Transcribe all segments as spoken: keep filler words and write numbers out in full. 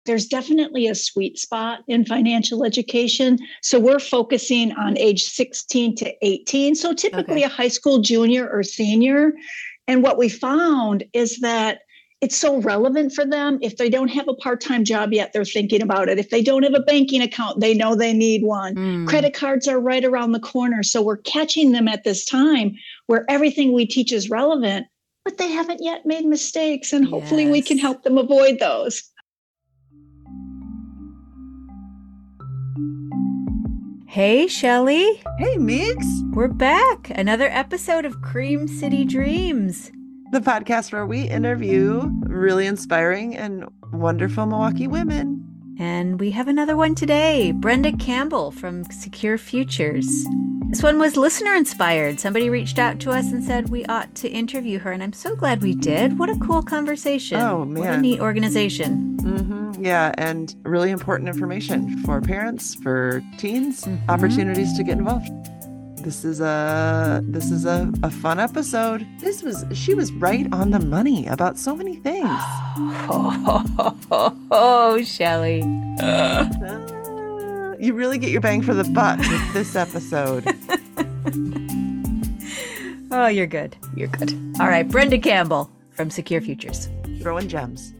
there's definitely a sweet spot in financial education. So we're focusing on age sixteen to eighteen. So typically okay. a high school junior or senior. And what we found is that it's so relevant for them. If they don't have a part-time job yet, they're thinking about it. If they don't have a banking account, they know they need one. Mm. Credit cards are right around the corner. So we're catching them at this time where everything we teach is relevant, but they haven't yet made mistakes. And hopefully yes. we can help them avoid those. Hey, Shelly. Hey, Meeks. We're back. Another episode of Cream City Dreams, the podcast where we interview really inspiring and wonderful Milwaukee women. And we have another one today, Brenda Campbell from Secure Futures. This one was listener inspired. Somebody reached out to us and said we ought to interview her, and I'm so glad we did. What a cool conversation. Oh, man. What a neat organization. Mm-hmm. Yeah, and really important information for parents, for teens, mm-hmm. opportunities to get involved. This is a this is a, a fun episode. This was she was right on the money about so many things. Oh, oh, oh, oh Shelly. Uh, you really get your bang for the buck with this episode. Oh, you're good. You're good. All right, Brenda Campbell from Secure Futures. Throwing gems.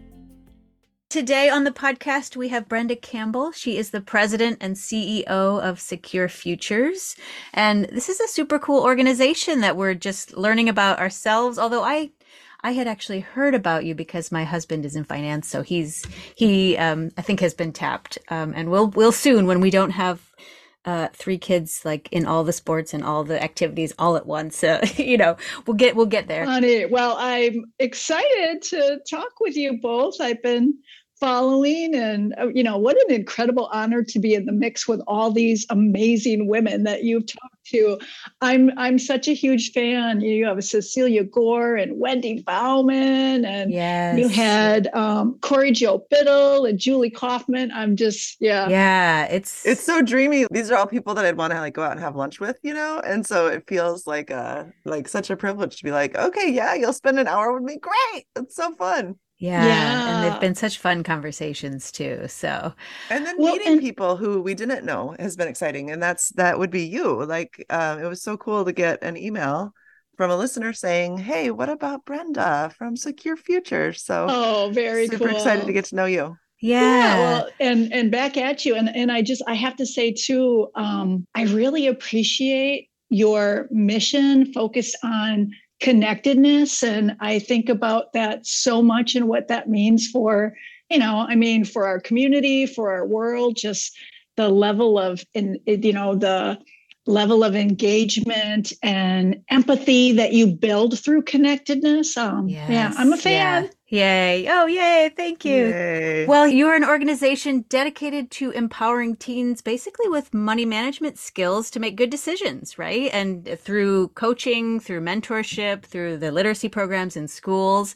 Today on the podcast, we have Brenda Campbell. She is the president and C E O of Secure Futures. And this is a super cool organization that we're just learning about ourselves. Although I, I had actually heard about you because my husband is in finance. So he's, he, um, I think has been tapped. Um, and we'll, we'll soon when we don't have, uh, three kids, like in all the sports and all the activities all at once. Uh, you know, we'll get, we'll get there. Honey, well, I'm excited to talk with you both. I've been following and, you know, what an incredible honor to be in the mix with all these amazing women that you've talked to. I'm I'm such a huge fan. You have Cecilia Gore and Wendy Bauman, and yes. you had um, Corey Jo Biddle and Julie Kaufman. I'm just, yeah. Yeah, it's it's so dreamy. These are all people that I'd want to like go out and have lunch with, you know? And so it feels like a, like such a privilege to be like, okay, yeah, you'll spend an hour with me. Great. It's so fun. Yeah. yeah. And they've been such fun conversations too. So, and then well, meeting and- people who we didn't know has been exciting. And that's, that would be you. Like, um, it was so cool to get an email from a listener saying, hey, what about Brenda from Secure Futures? So, oh, very super cool. Super excited to get to know you. Yeah. yeah well, and, and back at you. And, and I just, I have to say too, um, I really appreciate your mission focused on connectedness. And I think about that so much and what that means for, you know, I mean, for our community, for our world, just the level of, in, you know, the level of engagement and empathy that you build through connectedness. Um, yes, yeah, I'm a fan. Yeah. Yay. Oh, yay. Thank you. Yay. Well, you're an organization dedicated to empowering teens basically with money management skills to make good decisions, right? And through coaching, through mentorship, through the literacy programs in schools.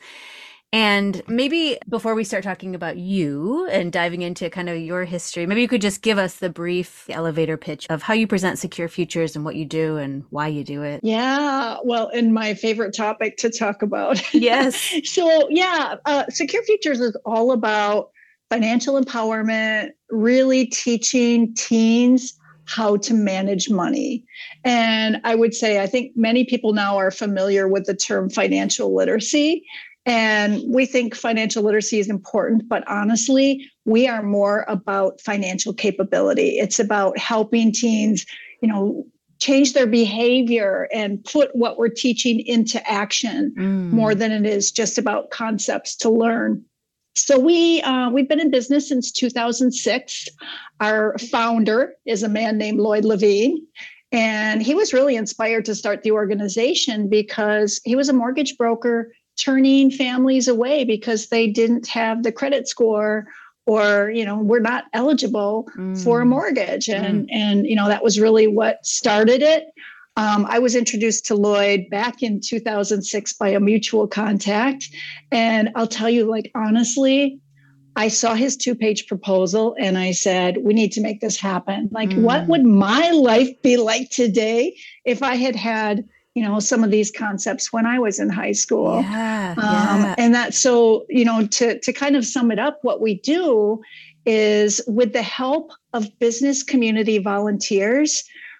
And maybe before we start talking about you and diving into kind of your history, maybe you could just give us the brief elevator pitch of how you present Secure Futures and what you do and why you do it. Yeah, well, and my favorite topic to talk about. Yes. So yeah, uh, Secure Futures is all about financial empowerment, really teaching teens how to manage money. And I would say, I think many people now are familiar with the term financial literacy. And we think financial literacy is important, but honestly, we are more about financial capability. It's about helping teens, you know, change their behavior and put what we're teaching into action mm. more than it is just about concepts to learn. So we, uh, we've been in business since two thousand six. Our founder is a man named Lloyd Levine. And he was really inspired to start the organization because he was a mortgage broker turning families away because they didn't have the credit score or, you know, were not eligible mm. for a mortgage. And, mm. and, you know, that was really what started it. Um, I was introduced to Lloyd back in two thousand six by a mutual contact. And I'll tell you, like, honestly, I saw his two-page proposal and I said, we need to make this happen. Like, mm. what would my life be like today if I had had you know, some of these concepts when I was in high school. Yeah, um, yeah. And that's so, you know, to, to kind of sum it up, what we do is with the help of business community volunteers,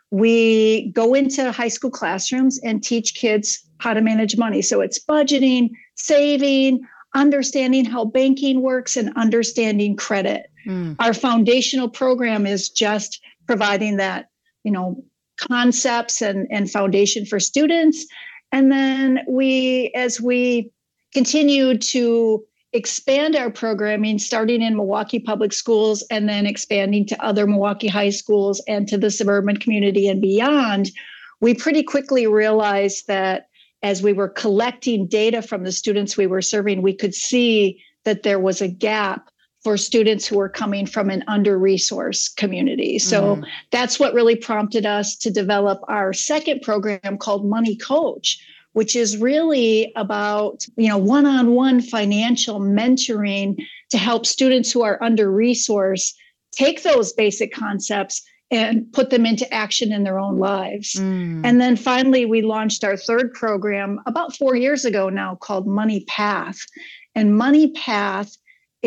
we go into high school classrooms and teach kids how to manage money. So it's budgeting, saving, understanding how banking works, and understanding credit. Mm. Our foundational program is just providing that, you know, concepts and, and foundation for students. And then we, as we continue to expand our programming, starting in Milwaukee Public Schools and then expanding to other Milwaukee high schools and to the suburban community and beyond, we pretty quickly realized that as we were collecting data from the students we were serving, we could see that there was a gap for students who were coming from an under-resourced community. So mm. that's what really prompted us to develop our second program called Money Coach, which is really about, you know, one-on-one financial mentoring to help students who are under-resourced take those basic concepts and put them into action in their own lives. Mm. And then finally, we launched our third program about four years ago now called Money Path. And Money Path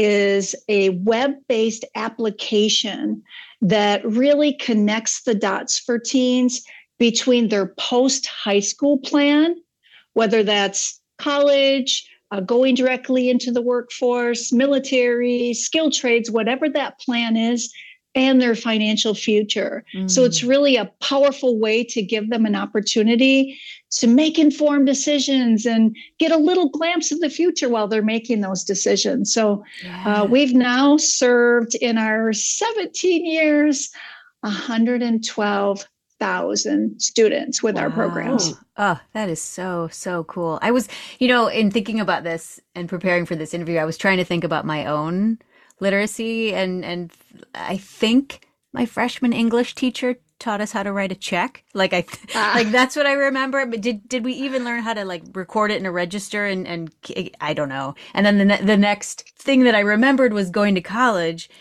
is a web-based application that really connects the dots for teens between their post-high school plan, whether that's college, uh, going directly into the workforce, military, skilled trades, whatever that plan is, and their financial future. Mm. So it's really a powerful way to give them an opportunity to make informed decisions and get a little glimpse of the future while they're making those decisions. So yeah. uh, we've now served in our seventeen years, one hundred twelve thousand students with wow. our programs. Oh, that is so, so cool. I was, you know, in thinking about this and preparing for this interview, I was trying to think about my own literacy, and and I think my freshman English teacher taught us how to write a check. Like I ah. like that's what I remember. But did did we even learn how to like record it in a register and and I don't know. And then the ne- the next thing that I remembered was going to college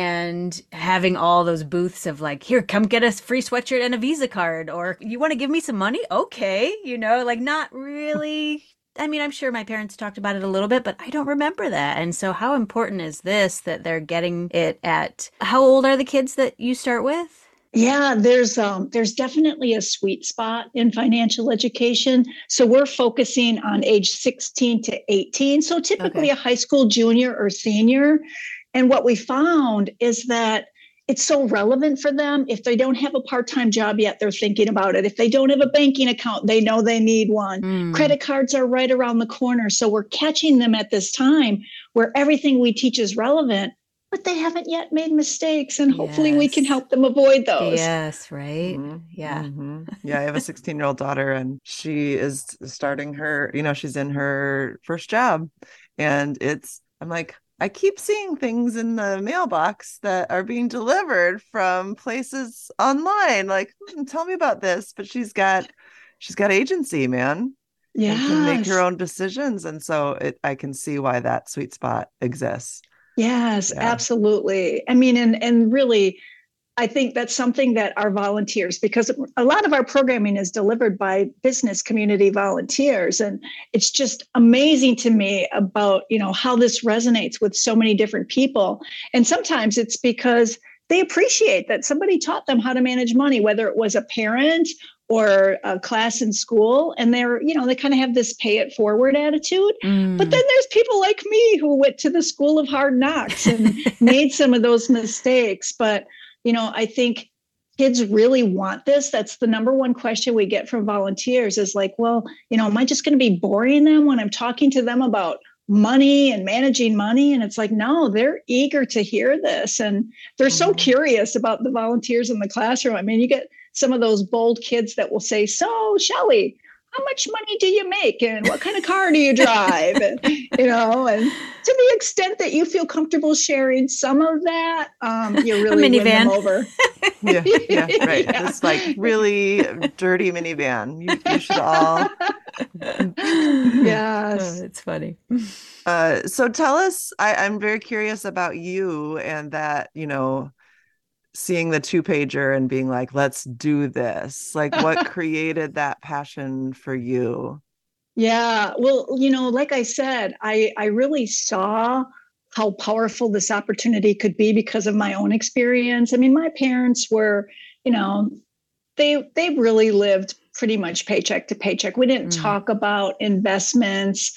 and having all those booths of like, here, come get a free sweatshirt and a Visa card, or you want to give me some money? Okay, you know, like not really. I mean, I'm sure my parents talked about it a little bit, but I don't remember that. And so how important is this that they're getting it at, how old are the kids that you start with? Yeah, there's um, there's definitely a sweet spot in financial education. So we're focusing on age sixteen to eighteen. So typically okay. a high school junior or senior. And what we found is that it's so relevant for them. If they don't have a part-time job yet, they're thinking about it. If they don't have a banking account, they know they need one. Mm. Credit cards are right around the corner. So we're catching them at this time where everything we teach is relevant, but they haven't yet made mistakes. And hopefully yes. we can help them avoid those. Yes, right? Mm-hmm. Yeah. Mm-hmm. Yeah, I have a sixteen-year-old daughter, and she is starting her, you know, she's in her first job. And it's, I'm like, I keep seeing things in the mailbox that are being delivered from places online. Like, hmm, tell me about this. But she's got, she's got agency, man. Yeah, can make her own decisions, and so it, I can see why that sweet spot exists. Yes, yeah. absolutely. I mean, and and really, I think that's something that our volunteers, because a lot of our programming is delivered by business community volunteers. And it's just amazing to me about, you know, how this resonates with so many different people. And sometimes it's because they appreciate that somebody taught them how to manage money, whether it was a parent or a class in school. And they're, you know, they kind of have this pay it forward attitude. Mm. But then there's people like me who went to the school of hard knocks and made some of those mistakes. But you know, I think kids really want this. That's the number one question we get from volunteers is like, well, you know, am I just going to be boring them when I'm talking to them about money and managing money? And it's like, no, they're eager to hear this. And they're mm-hmm. so curious about the volunteers in the classroom. I mean, you get some of those bold kids that will say, so Shelley, how much money do you make and what kind of car do you drive? And, you know, and to the extent that you feel comfortable sharing some of that, um, you really win them over. yeah, yeah, right. Yeah. This like really dirty minivan. You, you should all. Yes, oh, it's funny. Uh, so tell us. I, I'm very curious about you and that. You know, seeing the two pager and being like, let's do this? Like, what created that passion for you? Yeah, well, you know, like I said, I, I really saw how powerful this opportunity could be because of my own experience. I mean, my parents were, you know, they they really lived pretty much paycheck to paycheck. We didn't mm. talk about investments.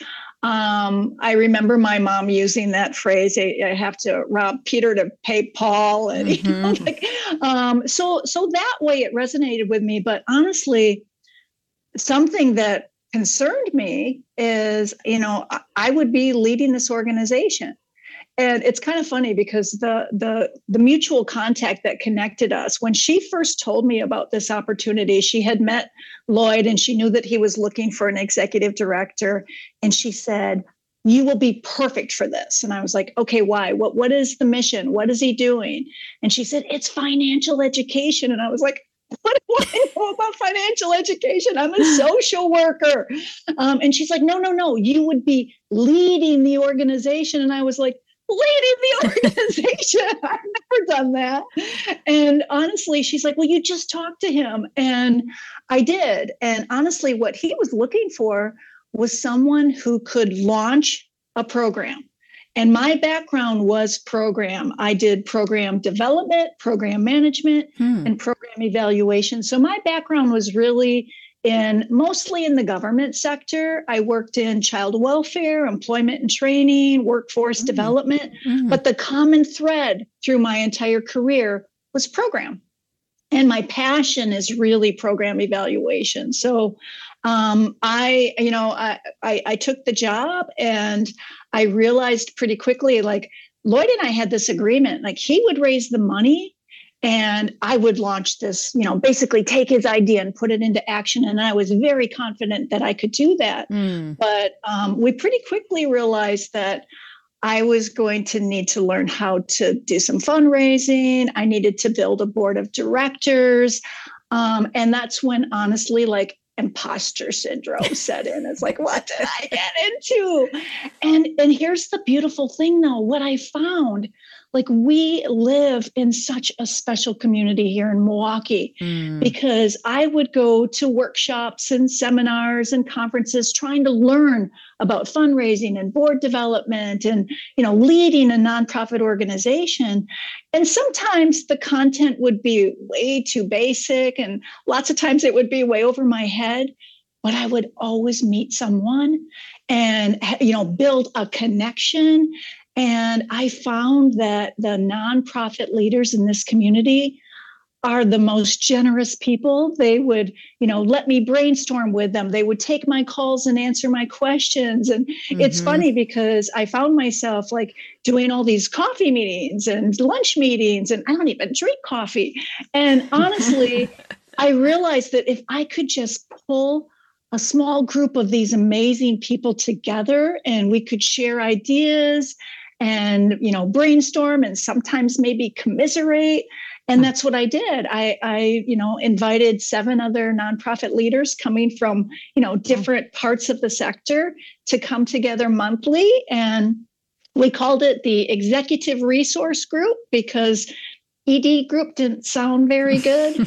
Um, I remember my mom using that phrase, I, I have to rob Peter to pay Paul. And mm-hmm. you know, like, um, so so that way it resonated with me. But honestly, something that concerned me is, you know, I, I would be leading this organization. And it's kind of funny because the the the mutual contact that connected us, when she first told me about this opportunity, she had met Lloyd and she knew that he was looking for an executive director. And she said, you will be perfect for this. And I was like, okay, why? What what is the mission? What is he doing? And she said, it's financial education. And I was like, what do I know about financial education? I'm a social worker. Um, and she's like, no, no, no, you would be leading the organization. And I was like, leading the organization. I've never done that. And honestly, she's like, well, you just talked to him. And I did. And honestly, what he was looking for was someone who could launch a program. And my background was program. I did program development, program management, hmm. and program evaluation. So my background was really in mostly in the government sector. I worked in child welfare, employment and training, workforce mm-hmm. development. Mm-hmm. But the common thread through my entire career was program. And my passion is really program evaluation. So um, I, you know, I, I, I took the job and I realized pretty quickly, like Lloyd and I had this agreement, like he would raise the money and I would launch this, you know, basically take his idea and put it into action. And I was very confident that I could do that. Mm. But um, we pretty quickly realized that I was going to need to learn how to do some fundraising. I needed to build a board of directors. Um, and that's when, honestly, like imposter syndrome set in. It's like, what did I get into? And, and here's the beautiful thing, though. What I found, like we live in such a special community here in Milwaukee mm. because I would go to workshops and seminars and conferences trying to learn about fundraising and board development and, you know, leading a nonprofit organization. And sometimes the content would be way too basic and lots of times it would be way over my head, but I would always meet someone and, you know, build a connection. And I found that the nonprofit leaders in this community are the most generous people. They would, you know, let me brainstorm with them. They would take my calls and answer my questions. And mm-hmm. it's funny because I found myself like doing all these coffee meetings and lunch meetings, and I don't even drink coffee. And honestly, I realized that if I could just pull a small group of these amazing people together and we could share ideas and, you know, brainstorm and sometimes maybe commiserate. And that's what I did. I, I, you know, invited seven other nonprofit leaders coming from, you know, different parts of the sector to come together monthly. And we called it the Executive Resource Group because E D group didn't sound very good.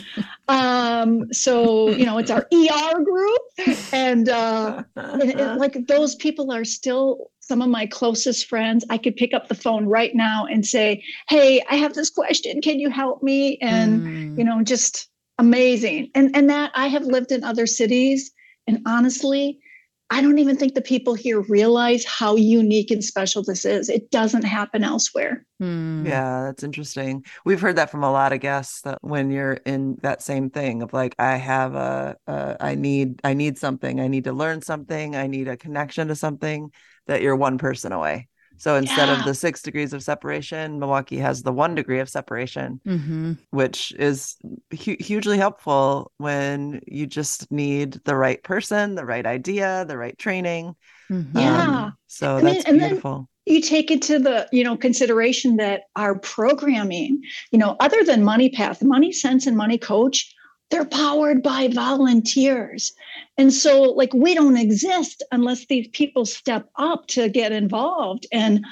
um, so, you know, it's our E R group. And, uh, and, and like those people are still some of my closest friends. I could pick up the phone right now and say, hey, I have this question. Can you help me? And, mm. you know, just amazing. And, and that I have lived in other cities. And honestly, I don't even think the people here realize how unique and special this is. It doesn't happen elsewhere. Hmm. Yeah, that's interesting. We've heard that from a lot of guests that when you're in that same thing of like, I have a, a I need, I need something, I need to learn something, I need a connection to something, that you're one person away. So instead yeah. of the six degrees of separation, Milwaukee has the one degree of separation, mm-hmm. which is hu- hugely helpful when you just need the right person, the right idea, the right training. Mm-hmm. Yeah. Um, so and that's then, beautiful. You take into the, you know, consideration that our programming, you know, other than MoneyPath, Money Sense and Money Coach, they're powered by volunteers. And so like, we don't exist unless these people step up to get involved. And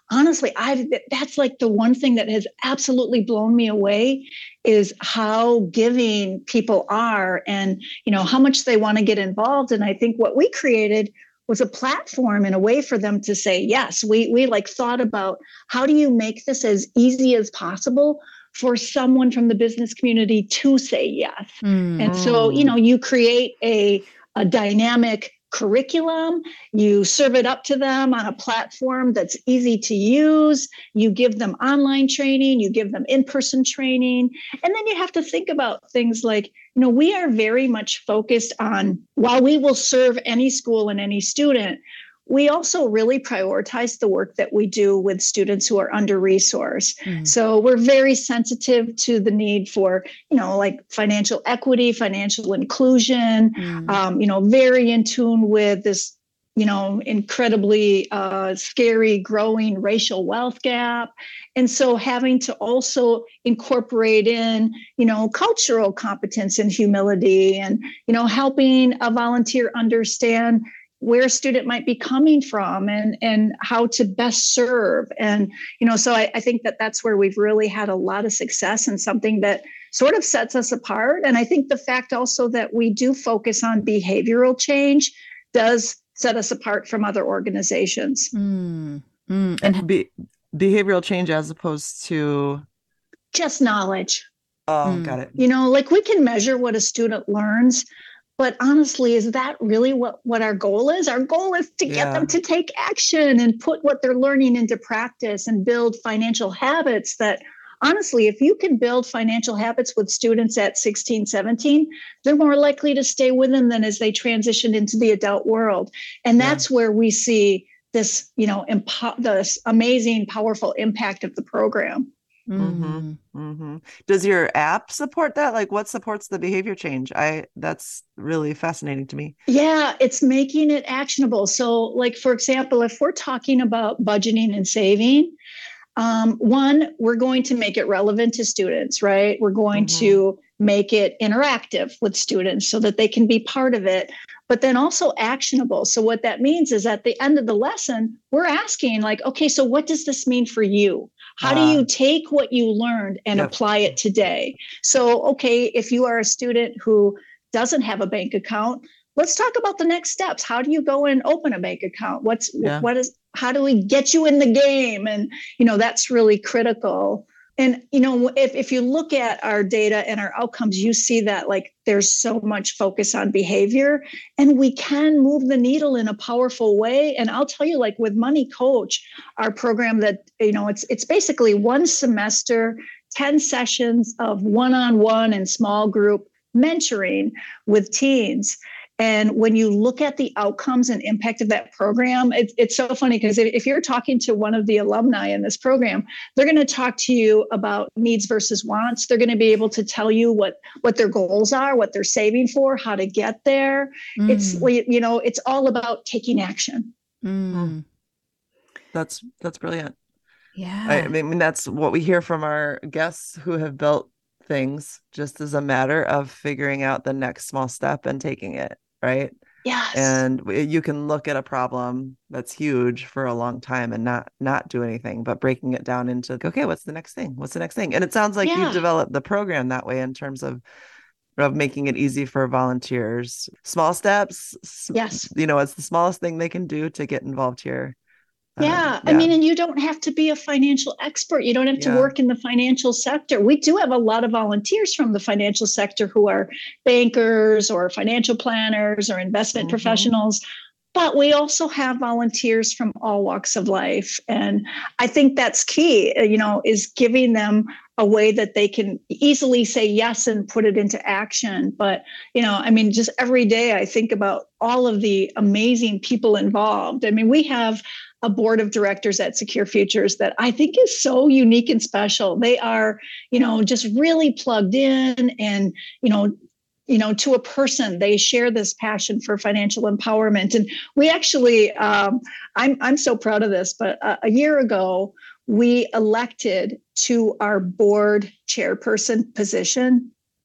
honestly, I that's like the one thing that has absolutely blown me away is how giving people are and, you know, how much they want to get involved. And I think what we created was a platform and a way for them to say, yes, we, we like thought about how do you make this as easy as possible for someone from the business community to say yes. Mm. And so, you know, you create a, a dynamic curriculum, you serve it up to them on a platform that's easy to use, you give them online training, you give them in-person training, and then you have to think about things like, you know, we are very much focused on, while we will serve any school and any student, we also really prioritize the work that we do with students who are under-resourced. Mm. So we're very sensitive to the need for, you know, like financial equity, financial inclusion, mm. um, you know, very in tune with this, you know, incredibly uh, scary, growing racial wealth gap. And so having to also incorporate in, you know, cultural competence and humility and, you know, helping a volunteer understand where a student might be coming from and, and how to best serve. And, you know, so I, I think that that's where we've really had a lot of success and something that sort of sets us apart. And I think the fact also that we do focus on behavioral change does set us apart from other organizations. Mm, mm. And be- behavioral change as opposed to? Just knowledge. Oh, mm. Got it. You know, like we can measure what a student learns, but honestly, is that really what, what our goal is? Our goal is to yeah. get them to take action and put what they're learning into practice and build financial habits that, honestly, if you can build financial habits with students at sixteen, seventeen, they're more likely to stay with them than as they transition into the adult world. And that's yeah. where we see this, you know, impo- this amazing, powerful impact of the program. Mm-hmm. Mm-hmm. Does your app support that? Like what supports the behavior change? I, that's really fascinating to me. Yeah, it's making it actionable. So like, for example, if we're talking about budgeting and saving, um, one, we're going to make it relevant to students, right? We're going mm-hmm. to make it interactive with students so that they can be part of it, but then also actionable. So what that means is at the end of the lesson, we're asking like, okay, so what does this mean for you? How do you take what you learned and yep. apply it today? So, okay, if you are a student who doesn't have a bank account, let's talk about the next steps. How do you go and open a bank account? What's yeah. what is how do we get you in the game? And, you know, that's really critical. And, you know, if, if you look at our data and our outcomes, you see that like there's so much focus on behavior and we can move the needle in a powerful way. And I'll tell you, like with Money Coach, our program that, you know, it's it's basically one semester, ten sessions of one-on-one and small group mentoring with teens. And when you look at the outcomes and impact of that program, it, it's so funny because if, if you're talking to one of the alumni in this program, they're going to talk to you about needs versus wants. They're going to be able to tell you what, what their goals are, what they're saving for, how to get there. Mm. It's, you know, it's all about taking action. Mm. That's, that's brilliant. Yeah. I, I mean, that's what we hear from our guests who have built things just as a matter of figuring out the next small step and taking it. Right. Yes. And you can look at a problem that's huge for a long time and not not do anything, but breaking it down into, okay, what's the next thing? What's the next thing? And it sounds like yeah. you've developed the program that way in terms of of making it easy for volunteers. Small steps. Yes. You know, it's the smallest thing they can do to get involved here. Yeah. Um, yeah. I mean, and you don't have to be a financial expert. You don't have to yeah. work in the financial sector. We do have a lot of volunteers from the financial sector who are bankers or financial planners or investment mm-hmm. professionals. But we also have volunteers from all walks of life. And I think that's key, you know, is giving them a way that they can easily say yes and put it into action. But, you know, I mean, just every day I think about all of the amazing people involved. I mean, we have a board of directors at Secure Futures that I think is so unique and special. They are, you know, just really plugged in and, you know, you know, to a person, they share this passion for financial empowerment. And we actually, um, I'm I'm so proud of this, but a, a year ago, we elected to our board chairperson position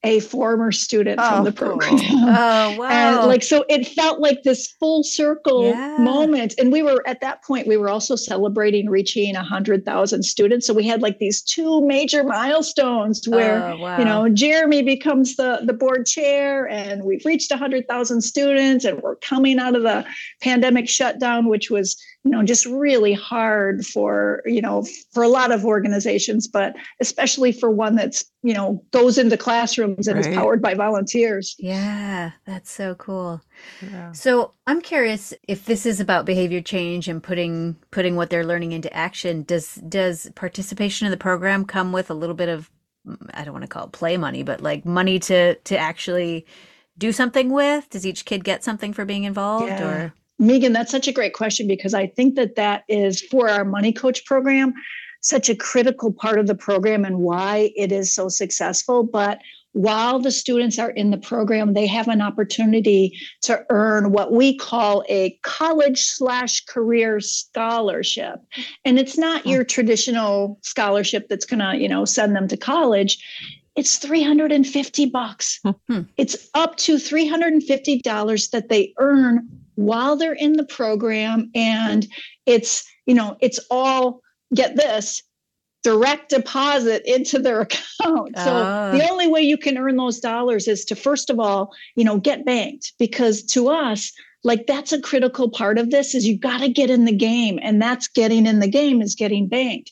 a former student Oh, from the cool. program. Oh, wow. And like, so it felt like this full circle Yeah. moment. And we were at that point, we were also celebrating reaching a hundred thousand students. So we had like these two major milestones where, Oh, wow. you know, Jeremy becomes the, the board chair, and we've reached a hundred thousand students, and we're coming out of the pandemic shutdown, which was, you know, just really hard for, you know, for a lot of organizations, but especially for one that's, you know, goes into classrooms and Right. is powered by volunteers. Yeah, that's so cool. Yeah. So I'm curious if this is about behavior change and putting putting what they're learning into action. Does does participation in the program come with a little bit of, I don't want to call it play money, but like money to to actually do something with? Does each kid get something for being involved? Yeah. Or Megan, that's such a great question, because I think that that is, for our Money Coach program, such a critical part of the program and why it is so successful. But while the students are in the program, they have an opportunity to earn what we call a college slash career scholarship. And it's not your traditional scholarship that's going to, you know, send them to college. It's three hundred fifty bucks. Hmm. It's up to three hundred fifty dollars that they earn while they're in the program. And it's, you know, it's all, get this, direct deposit into their account. So Ah. the only way you can earn those dollars is to, first of all, you know, get banked, because to us, like, that's a critical part of this, is you got to get in the game, and that's getting in the game is getting banked.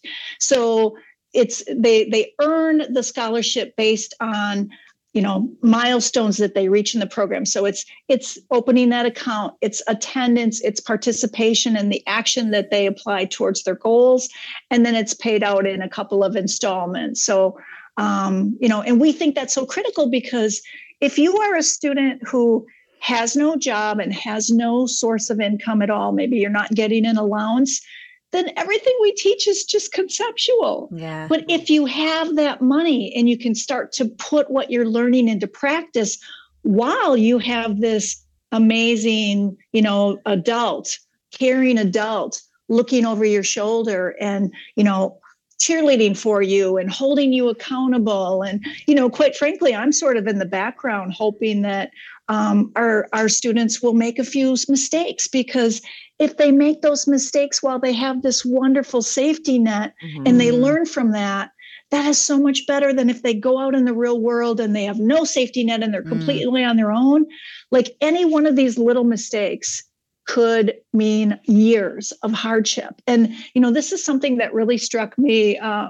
So it's, they, they earn the scholarship based on, you know, milestones that they reach in the program. So it's, it's opening that account, it's attendance, it's participation, and the action that they apply towards their goals. And then it's paid out in a couple of installments. So, um, you know, and we think that's so critical, because if you are a student who has no job and has no source of income at all, maybe you're not getting an allowance, then everything we teach is just conceptual. yeah. But if you have that money and you can start to put what you're learning into practice while you have this amazing, you know, adult, caring adult looking over your shoulder and, you know, cheerleading for you and holding you accountable. And, you know, quite frankly, I'm sort of in the background hoping that um, our, our students will make a few mistakes, because if they make those mistakes while they have this wonderful safety net Mhm. and they learn from that, that is so much better than if they go out in the real world and they have no safety net and they're Mm. completely on their own. Like, any one of these little mistakes could mean years of hardship. And, you know, this is something that really struck me. Uh,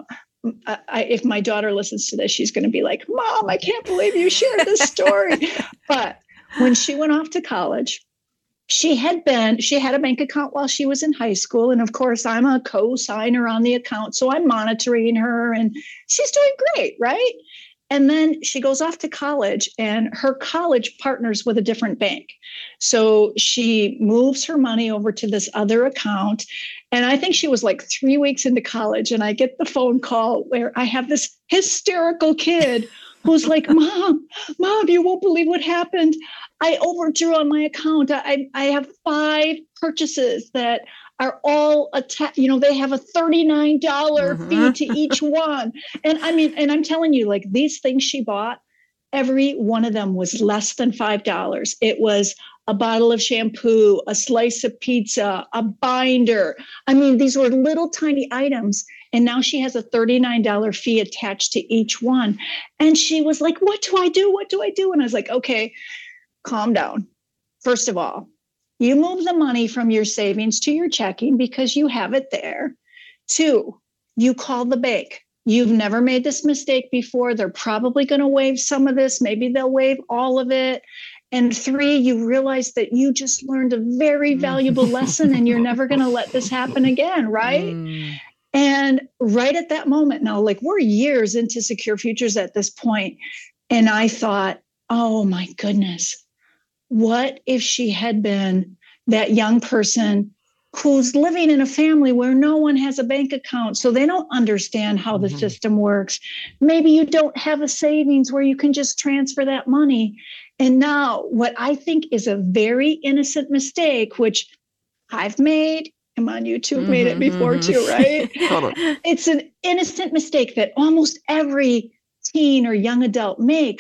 I, if my daughter listens to this, she's going to be like, Mom, I can't believe you shared this story. But when she went off to college, she had been, she had a bank account while she was in high school. And of course, I'm a co-signer on the account. So I'm monitoring her and she's doing great, right? And then she goes off to college, and her college partners with a different bank. So she moves her money over to this other account. And I think she was like three weeks into college. And I get the phone call where I have this hysterical kid who's like, Mom, Mom, you won't believe what happened. I overdrew on my account. I, I have five purchases that are all attached. You know, they have a thirty-nine dollars Mhm. fee to each one. And I mean, and I'm telling you, like, these things she bought, every one of them was less than five dollars. It was a bottle of shampoo, a slice of pizza, a binder. I mean, these were little tiny items. And now she has a thirty-nine dollars fee attached to each one. And she was like, what do I do? What do I do? And I was like, okay, calm down. First of all, you move the money from your savings to your checking because you have it there. Two, you call the bank. You've never made this mistake before. They're probably going to waive some of this. Maybe they'll waive all of it. And three, you realize that you just learned a very valuable lesson and you're never going to let this happen again, right? Mm. And right at that moment, now, like, we're years into Secure Futures at this point, and I thought, oh my goodness, what if she had been that young person who's living in a family where no one has a bank account, so they don't understand how the Mhm. system works. Maybe you don't have a savings where you can just transfer that money. And now what I think is a very innocent mistake, which I've made, come on, you two have made it before Mhm. too, right? Totally. It's an innocent mistake that almost every teen or young adult makes.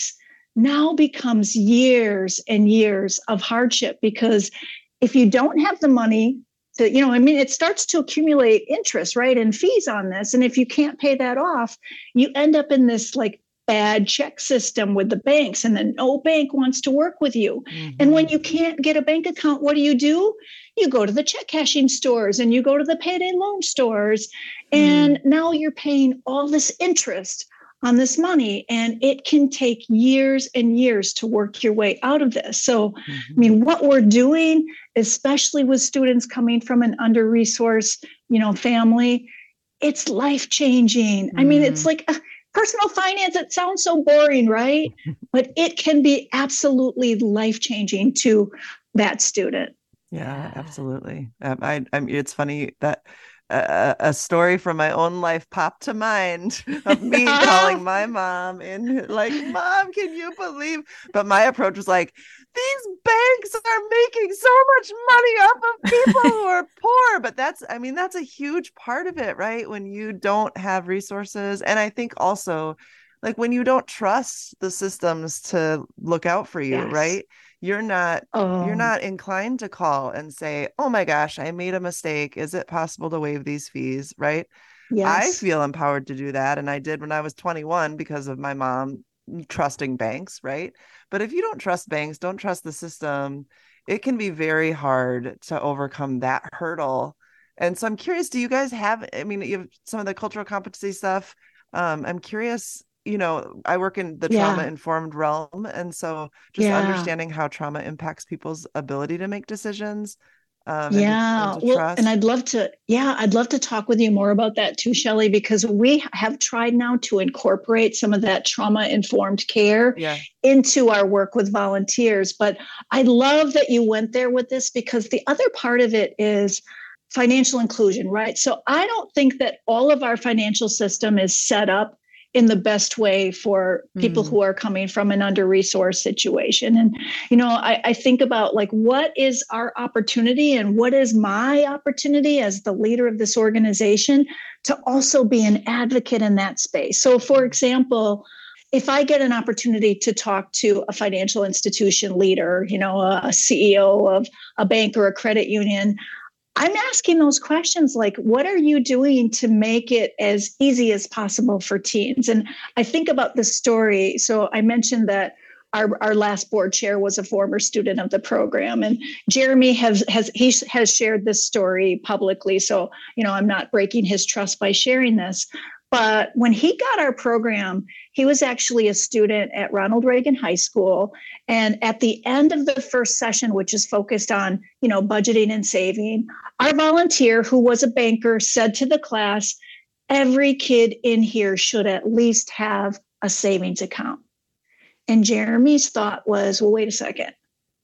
now becomes years and years of hardship, because if you don't have the money to, you know, I mean, it starts to accumulate interest, right, and fees on this. And if you can't pay that off, you end up in this like bad check system with the banks, and then no bank wants to work with you. Mm-hmm. And when you can't get a bank account, what do you do? You go to the check cashing stores and you go to the payday loan stores. And mm. now you're paying all this interest on this money, and it can take years and years to work your way out of this. So, mm-hmm. I mean, what we're doing, especially with students coming from an under-resourced, you know, family, it's life-changing. Mm-hmm. I mean, it's like uh, personal finance, it sounds so boring, right? But it can be absolutely life-changing to that student. Yeah, absolutely. Um, I, I mean, it's funny that a, a story from my own life popped to mind of me calling my mom and like, Mom, can you believe? But my approach was like, these banks are making so much money off of people who are poor. But that's, I mean, that's a huge part of it, right? When you don't have resources. And I think also like when you don't trust the systems to look out for you, yes. right? You're not, oh. you're not inclined to call and say, oh my gosh, I made a mistake. Is it possible to waive these fees? Right. Yes. I feel empowered to do that. And I did when I was twenty-one because of my mom trusting banks. Right. But if you don't trust banks, don't trust the system, it can be very hard to overcome that hurdle. And so I'm curious, do you guys have, I mean, you have some of the cultural competency stuff. Um, I'm curious, you know, I work in the yeah. trauma informed realm. And so just yeah. understanding how trauma impacts people's ability to make decisions. Um, yeah. And to, and to well, trust. and I'd love to, yeah, I'd love to talk with you more about that too, Shelley, because we have tried now to incorporate some of that trauma informed care yeah. into our work with volunteers. But I love that you went there with this, because the other part of it is financial inclusion, right? So I don't think that all of our financial system is set up in the best way for people mm. who are coming from an under-resourced situation. And, you know, I, I think about like, what is our opportunity and what is my opportunity as the leader of this organization to also be an advocate in that space? So, for example, if I get an opportunity to talk to a financial institution leader, you know, a, a C E O of a bank or a credit union, I'm asking those questions like, what are you doing to make it as easy as possible for teens? And I think about the story. So I mentioned that our, our last board chair was a former student of the program, and Jeremy has has he has shared this story publicly. So, you know, I'm not breaking his trust by sharing this. But when he got our program, he was actually a student at Ronald Reagan High School. And at the end of the first session, which is focused on, you know, budgeting and saving, our volunteer, who was a banker, said to the class, every kid in here should at least have a savings account. And Jeremy's thought was, well, wait a second.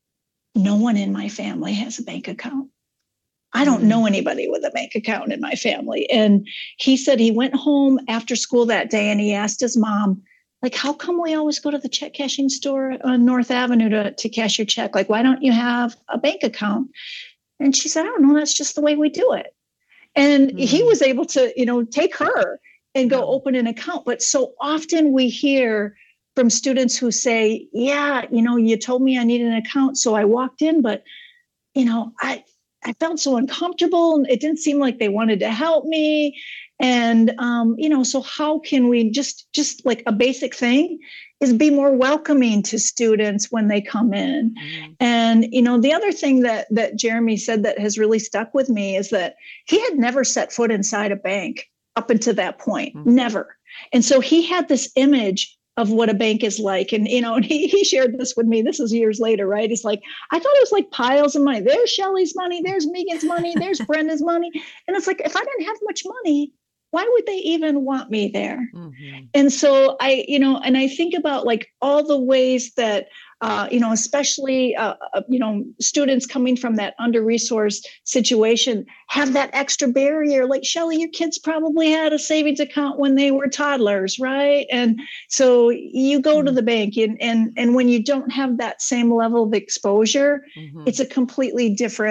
No one in my family has a bank account. I don't know anybody with a bank account in my family. And he said he went home after school that day and he asked his mom, like, how come we always go to the check cashing store on North Avenue to, to cash your check? Like, why don't you have a bank account? And she said, I don't know, that's just the way we do it. And mm-hmm. he was able to, you know, take her and go open an account. But so often we hear from students who say, yeah, you know, you told me I needed an account, so I walked in, but, you know, I, I felt so uncomfortable and it didn't seem like they wanted to help me. And, um, you know, so how can we just, just like a basic thing is be more welcoming to students when they come in. Mm-hmm. And, you know, the other thing that, that Jeremy said that has really stuck with me is that he had never set foot inside a bank up until that point, mm-hmm. never. And so he had this image of what a bank is like. And, you know, and he, he shared this with me. This is years later, right? It's like, I thought it was like piles of money. There's Shelley's money. There's Megan's money. There's Brenda's money. And it's like, if I didn't have much money, why would they even want me there? Mm-hmm. And so I, you know, and I think about like all the ways that, uh, you know, especially, uh, you know, students coming from that under-resourced situation have that extra barrier. Like, Shelley, your kids probably had a savings account when they were toddlers, right? And so you go mm-hmm. to the bank and, and, and when you don't have that same level of exposure, mm-hmm. it's a completely different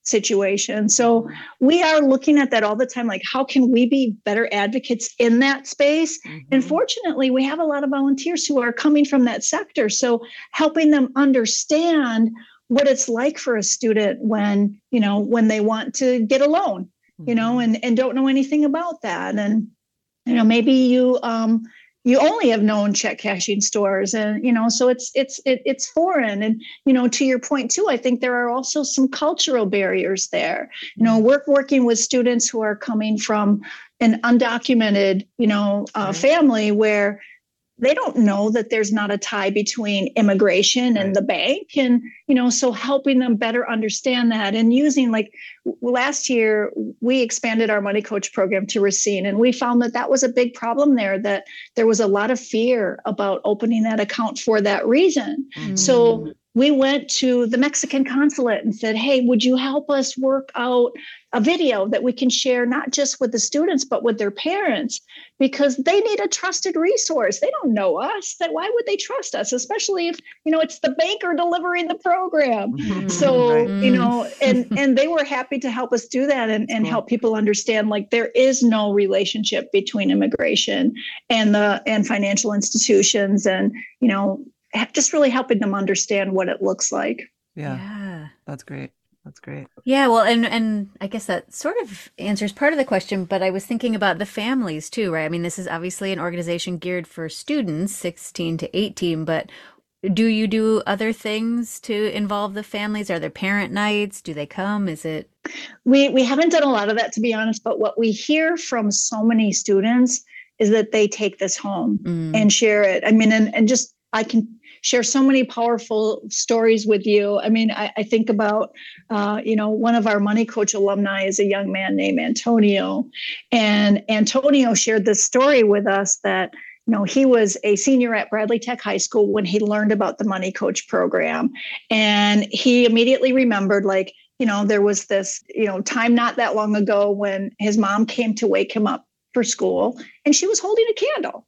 situation. So we are looking at that all the time. Like, how can we be better advocates in that space? Mm-hmm. And fortunately, we have a lot of volunteers who are coming from that sector. So helping them understand what it's like for a student when, you know, when they want to get a loan, mm-hmm. you know, and, and don't know anything about that. And, you know, maybe you, um, you only have known check cashing stores, and, you know, so it's, it's, it, it's foreign. And, you know, to your point too, I think there are also some cultural barriers there. You know, we're working with students who are coming from an undocumented, you know, uh, right. family where they don't know that there's not a tie between immigration and right. the bank. And, you know, so helping them better understand that, and using, like, last year, we expanded our Money Coach program to Racine, and we found that that was a big problem there, that there was a lot of fear about opening that account for that reason. Mm. So we went to the Mexican consulate and said, hey, would you help us work out a video that we can share not just with the students, but with their parents, because they need a trusted resource. They don't know us. That why would they trust us, especially if, you know, it's the banker delivering the program. Mm-hmm. So, right. you know, and, and they were happy to help us do that and, and cool. help people understand, like, there is no relationship between immigration and the, and financial institutions, and, you know, just really helping them understand what it looks like. Yeah, yeah. That's great. That's great. Yeah, well, and and I guess that sort of answers part of the question, but I was thinking about the families too, right? I mean, this is obviously an organization geared for students, sixteen to eighteen, but do you do other things to involve the families? Are there parent nights? Do they come? Is it? We we haven't done a lot of that, to be honest, but what we hear from so many students is that they take this home mm. and share it. I mean, and, and just, I can share so many powerful stories with you. I mean, I, I think about, uh, you know, one of our Money Coach alumni is a young man named Antonio. And Antonio shared this story with us that, you know, he was a senior at Bradley Tech High School when he learned about the Money Coach program. And he immediately remembered, like, you know, there was this, you know, time not that long ago when his mom came to wake him up for school, and she was holding a candle.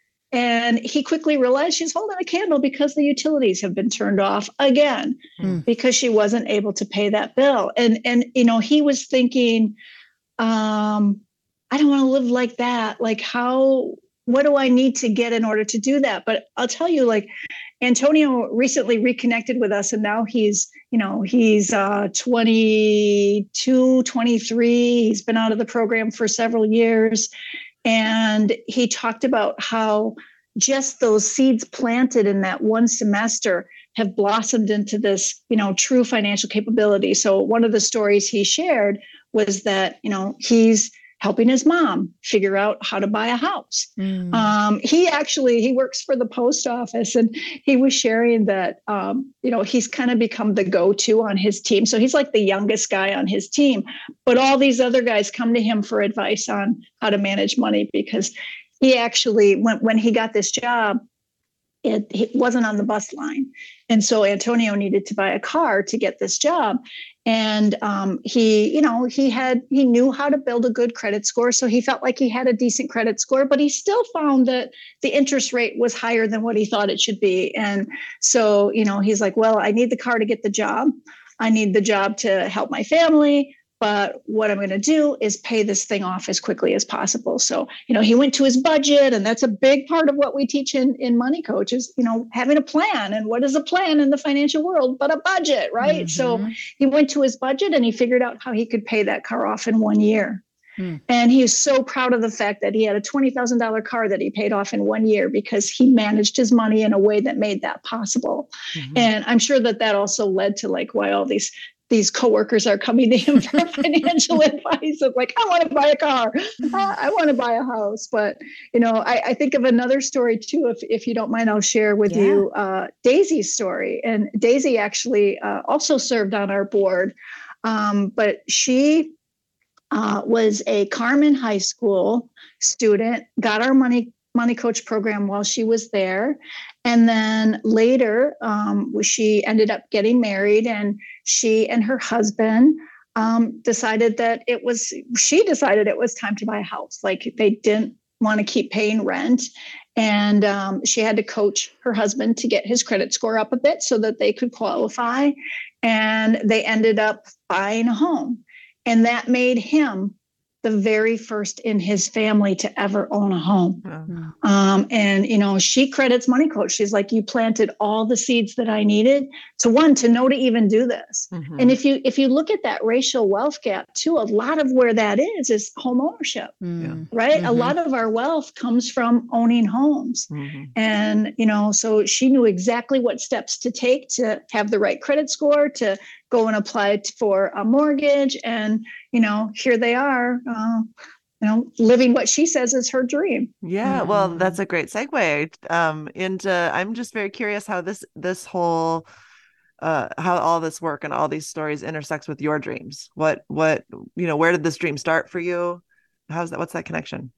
And he quickly realized she's holding a candle because the utilities have been turned off again, mm. because she wasn't able to pay that bill. And, and, you know, he was thinking, um, I don't want to live like that. Like, how, what do I need to get in order to do that? But I'll tell you, like, Antonio recently reconnected with us, and now he's, you know, he's uh, twenty-two, twenty-three. He's been out of the program for several years. And he talked about how just those seeds planted in that one semester have blossomed into this, you know, true financial capability. So one of the stories he shared was that, you know, he's helping his mom figure out how to buy a house. Mm. Um, he actually, he works for the post office, and he was sharing that, um, you know, he's kind of become the go-to on his team. So he's like the youngest guy on his team, but all these other guys come to him for advice on how to manage money, because he actually, when, when he got this job, it, it wasn't on the bus line. And so Antonio needed to buy a car to get this job. And um, he, you know, he had, he knew how to build a good credit score. So he felt like he had a decent credit score, but he still found that the interest rate was higher than what he thought it should be. And so, you know, he's like, well, I need the car to get the job. I need the job to help my family. But what I'm going to do is pay this thing off as quickly as possible. So, you know, he went to his budget, and that's a big part of what we teach in, in Money Coach is, you know, having a plan. And what is a plan in the financial world but a budget, right? Mm-hmm. So he went to his budget, and he figured out how he could pay that car off in one year. Mm. And he's so proud of the fact that he had a twenty thousand dollars car that he paid off in one year because he managed his money in a way that made that possible. Mm-hmm. And I'm sure that that also led to, like, why all these these coworkers are coming to him for financial advice of, like, I want to buy a car. Uh, I want to buy a house. But, you know, I, I think of another story too, if, if you don't mind, I'll share with yeah. you uh, Daisy's story. And Daisy actually uh, also served on our board. Um, but she uh, was a Carmen High School student, got our Money Money Coach program while she was there. And then later, um, she ended up getting married, and she and her husband um, decided that it was, she decided it was time to buy a house. Like, they didn't want to keep paying rent. And um, she had to coach her husband to get his credit score up a bit so that they could qualify. and they ended up buying a home. And that made him the very first in his family to ever own a home. Yeah. Um, and, you know, she credits Money Coach. She's like, you planted all the seeds that I needed to one, to know to even do this. Mm-hmm. And if you, if you look at that racial wealth gap too, a lot of where that is, is home ownership, Mm. right? Mm-hmm. A lot of our wealth comes from owning homes. Mm-hmm. And, you know, so she knew exactly what steps to take to have the right credit score, to go and apply for a mortgage. And, you know, here they are, uh, you know, living what she says is her dream. Yeah, well, that's a great segue um, into, I'm just very curious how this, this whole, uh, how all this work and all these stories intersects with your dreams. What, what, you know, where did this dream start for you? How's that, what's that connection?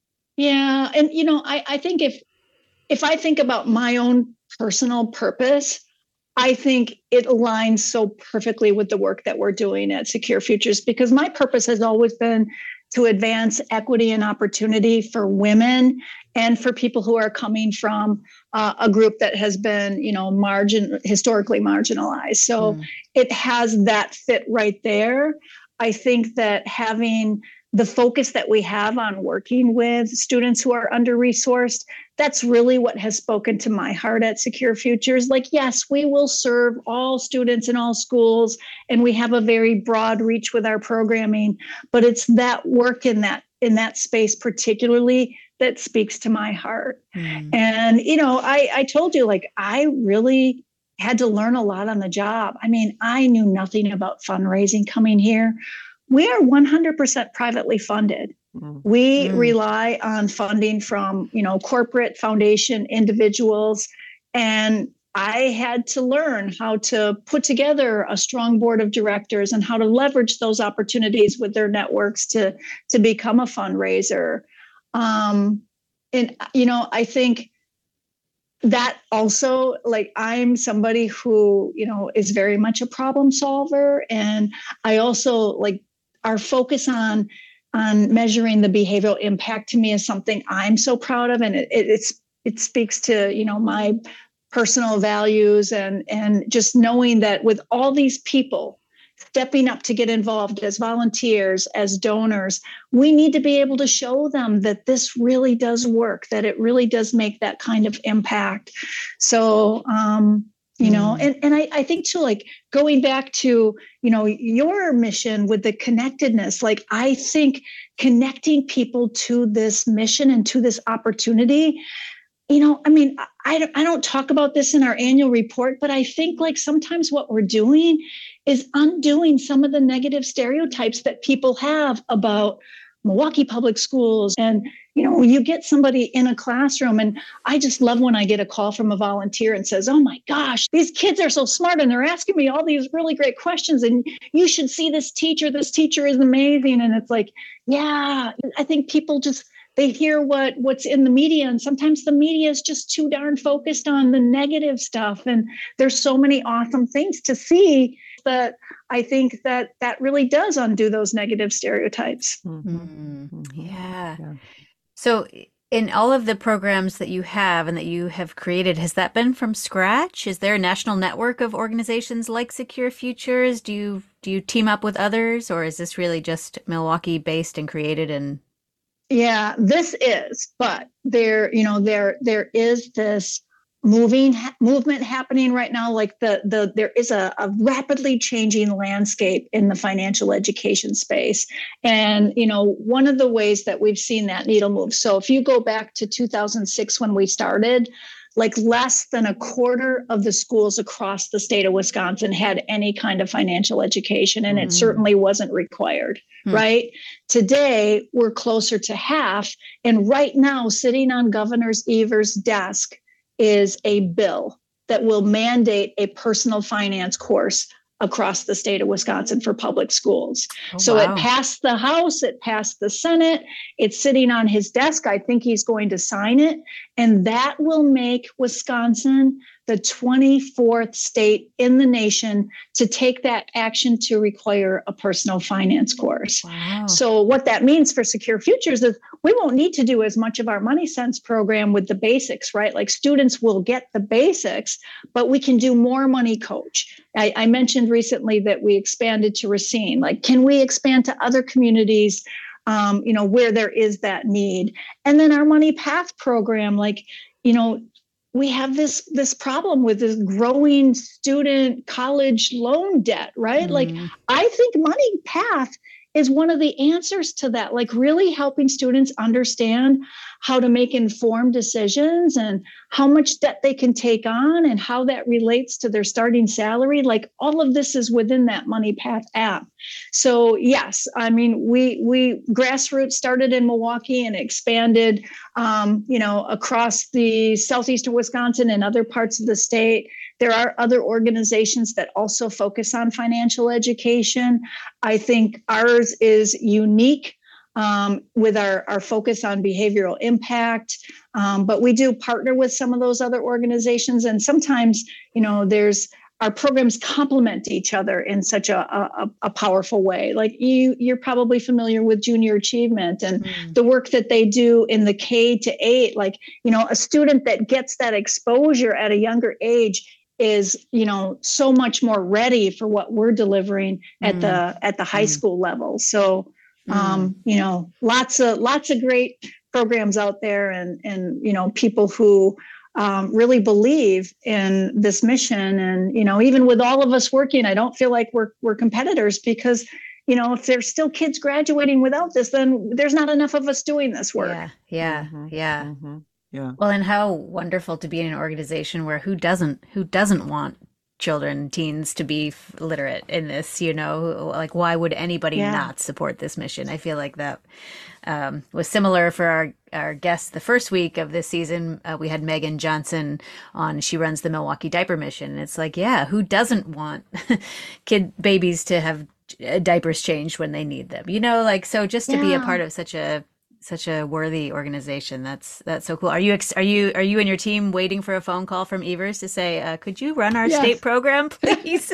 Yeah. And, you know, I, I think if, if I think about my own personal purpose, I think it aligns so perfectly with the work that we're doing at Secure Futures, because my purpose has always been to advance equity and opportunity for women and for people who are coming from uh, a group that has been, you know, margin historically marginalized. So mm. it has that fit right there. I think that having the focus that we have on working with students who are under-resourced, that's really what has spoken to my heart at Secure Futures. Like, yes, we will serve all students in all schools, and we have a very broad reach with our programming, but it's that work in that in that space particularly that speaks to my heart. Mm. And, you know, I, I told you, like, I really had to learn a lot on the job. I mean, I knew nothing about fundraising coming here. We are one hundred percent privately funded. Mm. We mm. rely on funding from, you know, corporate, foundation, individuals. And I had to learn how to put together a strong board of directors and how to leverage those opportunities with their networks to, to become a fundraiser. Um, and, you know, I think that also, like, I'm somebody who, you know, is very much a problem solver. And I also, like, our focus on on measuring the behavioral impact to me is something I'm so proud of, and it, it it's it speaks to, you know, my personal values, and and just knowing that with all these people stepping up to get involved as volunteers, as donors, we need to be able to show them that this really does work, that it really does make that kind of impact. So, um, you know, and, and I, I think too, like, going back to, you know, your mission with the connectedness, like, I think connecting people to this mission and to this opportunity, you know, I mean, I don't, I don't talk about this in our annual report, but I think, like, sometimes what we're doing is undoing some of the negative stereotypes that people have about Milwaukee Public Schools. And, you know, you get somebody in a classroom, and I just love when I get a call from a volunteer and says, oh my gosh, these kids are so smart and they're asking me all these really great questions, and you should see this teacher. This teacher is amazing. And it's like, yeah, I think people just, they hear what what's in the media, and sometimes the media is just too darn focused on the negative stuff. And there's so many awesome things to see that I think that that really does undo those negative stereotypes. Mm-hmm. Mm-hmm. Yeah. yeah. So in all of the programs that you have and that you have created, has that been from scratch? Is there a national network of organizations like Secure Futures? Do you do you team up with others, or is this really just Milwaukee based and created? And yeah, this is, but there, you know, there there is this moving ha- movement happening right now. Like the the there is a, a rapidly changing landscape in the financial education space. And, you know, one of the ways that we've seen that needle move. So if you go back to two thousand six when we started, like less than a quarter of the schools across the state of Wisconsin had any kind of financial education, and mm-hmm. it certainly wasn't required, mm-hmm. right? Today, we're closer to half. And right now, sitting on Governor Evers' desk is a bill that will mandate a personal finance course across the state of Wisconsin for public schools. Oh, so wow. It passed the House, it passed the Senate, it's sitting on his desk. I think he's going to sign it. And that will make Wisconsin the twenty-fourth state in the nation to take that action to require a personal finance course. Wow. So what that means for Secure Futures is we won't need to do as much of our Money Sense program with the basics, right? Like students will get the basics, but we can do more Money Coach. I, I mentioned recently that we expanded to Racine. Like, can we expand to other communities, um, you know, where there is that need? And then our Money Path program, like, you know, we have this this problem with this growing student college loan debt, right? Mm. Like, I think Money Path is one of the answers to that, like really helping students understand how to make informed decisions and how much debt they can take on and how that relates to their starting salary. Like, all of this is within that Money Path app. So yes, I mean, we we grassroots started in Milwaukee and expanded, um, you know, across the southeastern Wisconsin and other parts of the state. There are other organizations that also focus on financial education. I think ours is unique um, with our, our focus on behavioral impact. Um, but we do partner with some of those other organizations. And sometimes, you know, there's our programs complement each other in such a, a, a powerful way. Like you, you're probably familiar with Junior Achievement and mm. the work that they do in the K to eight. Like, you know, a student that gets that exposure at a younger age is, you know, so much more ready for what we're delivering at mm. the at the high mm. school level. So, um, mm. you know, lots of lots of great programs out there, and and you know, people who um, really believe in this mission. And you know, even with all of us working, I don't feel like we're we're competitors, because you know, if there's still kids graduating without this, then there's not enough of us doing this work. Yeah, yeah, mm-hmm. yeah. Mm-hmm. Yeah. Well, and how wonderful to be in an organization where who doesn't who doesn't want children, teens to be literate in this, you know, like why would anybody yeah. not support this mission? I feel like that um, was similar for our, our guests the first week of this season. Uh, we had Megan Johnson on. She runs the Milwaukee Diaper Mission. And it's like, yeah, who doesn't want kid babies to have diapers changed when they need them? You know, like, so just to yeah. be a part of such a Such a worthy organization. That's that's so cool. Are you are you are you and your team waiting for a phone call from Evers to say, uh, could you run our yes. state program, please?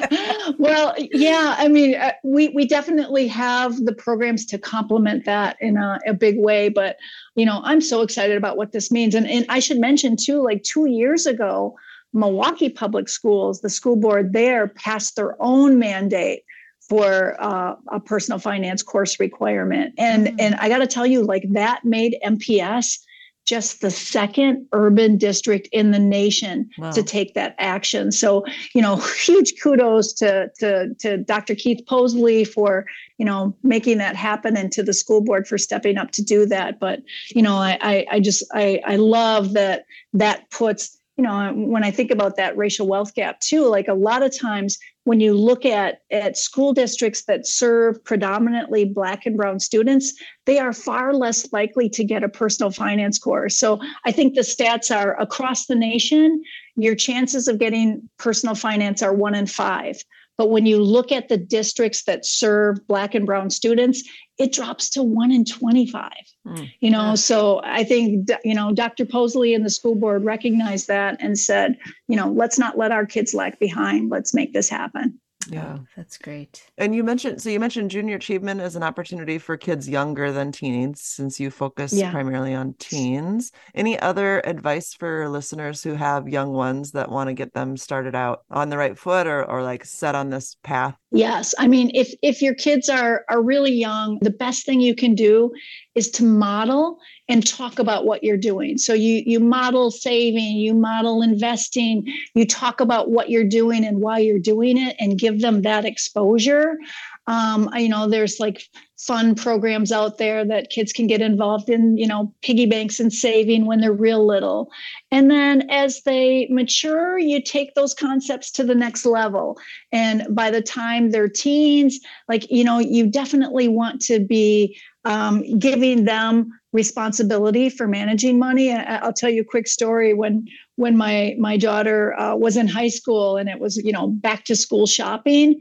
Well, yeah. I mean, uh, we we definitely have the programs to complement that in a, a big way. But you know, I'm so excited about what this means. And and I should mention too, like two years ago, Milwaukee Public Schools, the school board there passed their own mandate for uh, a personal finance course requirement. And, mm-hmm. and I got to tell you, like, that made M P S just the second urban district in the nation wow. to take that action. So, you know, huge kudos to, to, to Doctor Keith Posley for, you know, making that happen, and to the school board for stepping up to do that. But, you know, I, I, I just, I, I love that that puts, you know, when I think about that racial wealth gap too, like a lot of times when you look at, at school districts that serve predominantly Black and Brown students, they are far less likely to get a personal finance course. So I think the stats are across the nation, your chances of getting personal finance are one in five. But when you look at the districts that serve Black and Brown students, it drops to one in twenty-five. Mm, you know, yeah. So I think, you know, Doctor Posley and the school board recognized that and said, you know, let's not let our kids lag behind. Let's make this happen. Yeah, oh, that's great. And you mentioned, so you mentioned Junior Achievement as an opportunity for kids younger than teens, since you focus yeah. primarily on teens. Any other advice for listeners who have young ones that want to get them started out on the right foot, or, or like set on this path? Yes. I mean, if, if your kids are, are really young, the best thing you can do is to model and talk about what you're doing. So you you model saving, you model investing, you talk about what you're doing and why you're doing it, and give them that exposure. Um, you know, there's like fun programs out there that kids can get involved in, you know, piggy banks and saving when they're real little. And then as they mature, you take those concepts to the next level. And by the time they're teens, like, you know, you definitely want to be um, giving them responsibility for managing money. I'll tell you a quick story. When when my my daughter uh, was in high school and it was, you know, back to school shopping,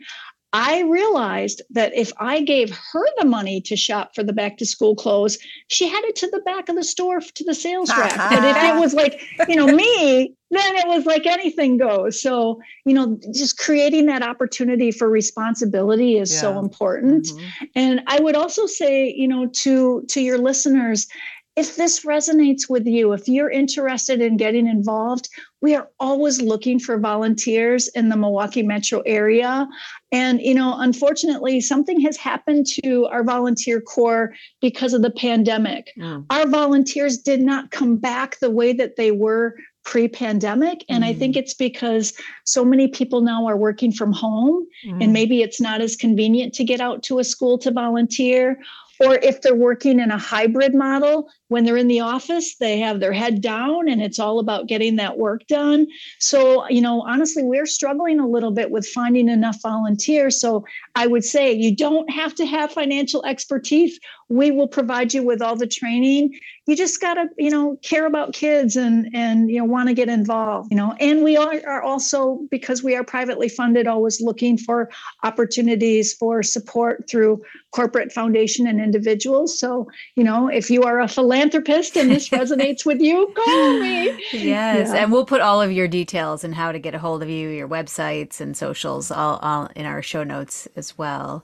I realized that if I gave her the money to shop for the back to school clothes, she had it to the back of the store to the sales rack. But if it was like, you know, me, then it was like anything goes. So, you know, just creating that opportunity for responsibility is yeah. so important. Mm-hmm. And I would also say, you know, to to your listeners, if this resonates with you, if you're interested in getting involved, we are always looking for volunteers in the Milwaukee metro area. And, you know, unfortunately, something has happened to our volunteer corps because of the pandemic. Mm. Our volunteers did not come back the way that they were pre-pandemic. And mm. I think it's because so many people now are working from home mm. and maybe it's not as convenient to get out to a school to volunteer. Or if they're working in a hybrid model, when they're in the office, they have their head down and it's all about getting that work done. So, you know, honestly, we're struggling a little bit with finding enough volunteers. So I would say you don't have to have financial expertise. We will provide you with all the training. You just got to, you know, care about kids and, and, you know, want to get involved, you know, and we are, are also, because we are privately funded, always looking for opportunities for support through corporate foundation and individuals. So, you know, if you are a philanthropist and this resonates with you, call me. Yes. Yeah. And we'll put all of your details and how to get a hold of you, your websites and socials, all, all in our show notes as well.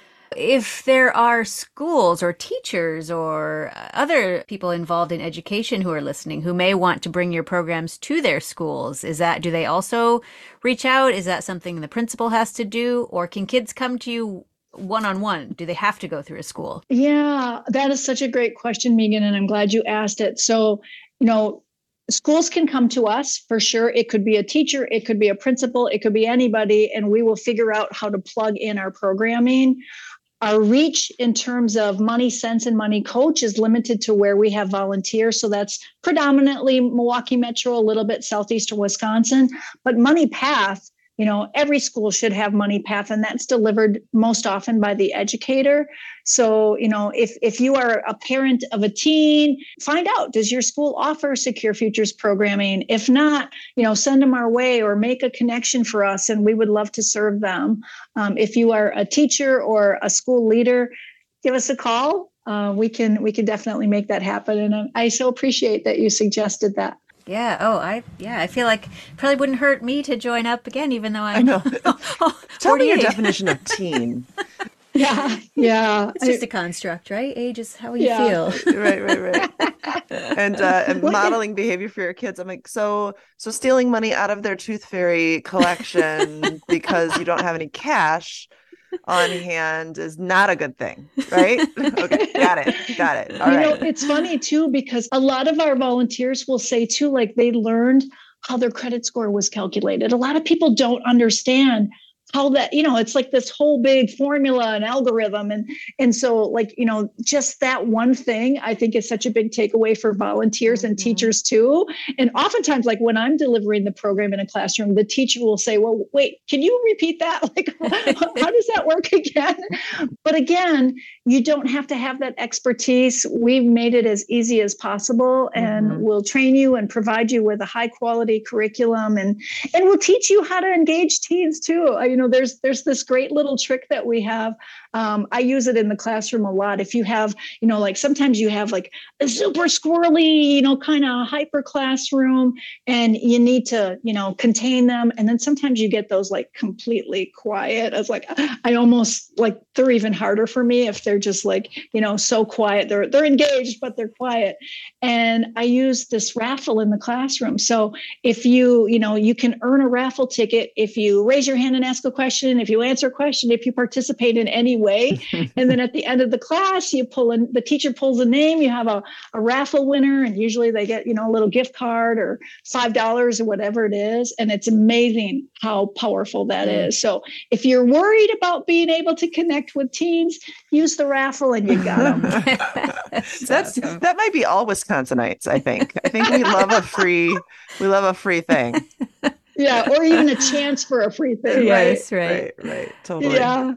If there are schools or teachers or other people involved in education who are listening who may want to bring your programs to their schools, is that, do they also reach out? Is that something the principal has to do? Or can kids come to you one-on-one? Do they have to go through a school? Yeah, that is such a great question, Megan, and I'm glad you asked it. So, you know, schools can come to us for sure. It could be a teacher, it could be a principal, it could be anybody, and we will figure out how to plug in our programming. Our reach in terms of Money Sense and Money Coach is limited to where we have volunteers. So that's predominantly Milwaukee Metro, a little bit southeastern Wisconsin. But Money Path, you know, every school should have Money Path, and that's delivered most often by the educator. So, you know, if if you are a parent of a teen, find out, does your school offer Secure Futures programming? If not, you know, send them our way or make a connection for us, and we would love to serve them. Um, if you are a teacher or a school leader, give us a call. Uh, we can we can definitely make that happen. And I so appreciate that you suggested that. Yeah. Oh, I, yeah, I feel like it probably wouldn't hurt me to join up again, even though I'm, I know. Tell me your definition of teen. Yeah. Yeah. It's just I, a construct, right? Age is how you yeah. feel. Right, right, right. And, uh, and modeling behavior for your kids. I'm like, so, so stealing money out of their Tooth Fairy collection because you don't have any cash on hand is not a good thing, right? Okay, got it, got it. All you right. know, it's funny too, because a lot of our volunteers will say too, like they learned how their credit score was calculated. A lot of people don't understand how that, you know, it's like this whole big formula and algorithm. And, and so like, you know, just that one thing, I think is such a big takeaway for volunteers mm-hmm. and teachers too. And oftentimes, like when I'm delivering the program in a classroom, the teacher will say, well, wait, can you repeat that? Like, how does that work again? But again, you don't have to have that expertise. We've made it as easy as possible, and mm-hmm. we'll train you and provide you with a high quality curriculum, and, and we'll teach you how to engage teens too. You know, there's there's this great little trick that we have. Um, I use it in the classroom a lot. If you have, you know, like sometimes you have like a super squirrely, you know, kind of hyper classroom, and you need to, you know, contain them. And then sometimes you get those like completely quiet. I was like, I almost like they're even harder for me if they're just like, you know, so quiet. They're they're engaged, but they're quiet. And I use this raffle in the classroom. So if you, you know, you can earn a raffle ticket if you raise your hand and ask a question, if you answer a question, if you participate in any way. And then at the end of the class, you pull in, the teacher pulls a name, you have a, a raffle winner, and usually they get, you know, a little gift card or five dollars or whatever it is. And it's amazing how powerful that mm. is. So if you're worried about being able to connect with teens, use the raffle and you got them. That's, awesome. That might be all Wisconsinites, I think. I think we love a free, we love a free thing. Yeah, or even a chance for a free thing. Yes, right, right, right, right. Totally. Yeah.